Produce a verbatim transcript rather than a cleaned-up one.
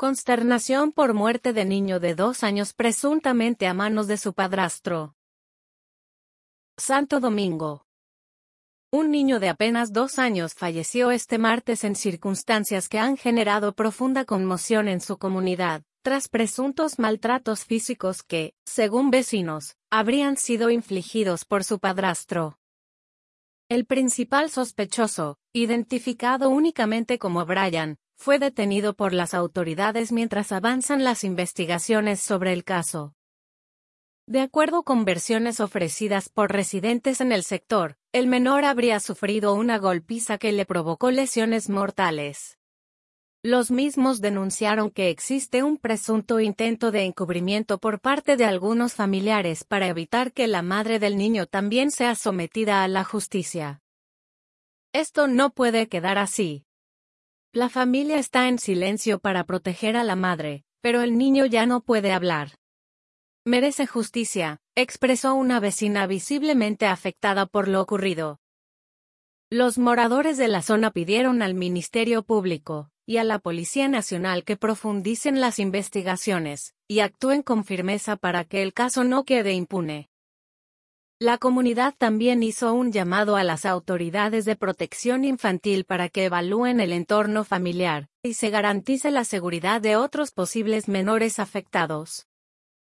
Consternación por muerte de niño de dos años presuntamente a manos de su padrastro. Santo Domingo. Un niño de apenas dos años falleció este martes en circunstancias que han generado profunda conmoción en su comunidad, tras presuntos maltratos físicos que, según vecinos, habrían sido infligidos por su padrastro. El principal sospechoso, identificado únicamente como Brian, fue detenido por las autoridades mientras avanzan las investigaciones sobre el caso. De acuerdo con versiones ofrecidas por residentes en el sector, el menor habría sufrido una golpiza que le provocó lesiones mortales. Los mismos denunciaron que existe un presunto intento de encubrimiento por parte de algunos familiares para evitar que la madre del niño también sea sometida a la justicia. Esto no puede quedar así. La familia está en silencio para proteger a la madre, pero el niño ya no puede hablar. Merece justicia, expresó una vecina visiblemente afectada por lo ocurrido. Los moradores de la zona pidieron al Ministerio Público y a la Policía Nacional que profundicen las investigaciones y actúen con firmeza para que el caso no quede impune. La comunidad también hizo un llamado a las autoridades de protección infantil para que evalúen el entorno familiar y se garantice la seguridad de otros posibles menores afectados.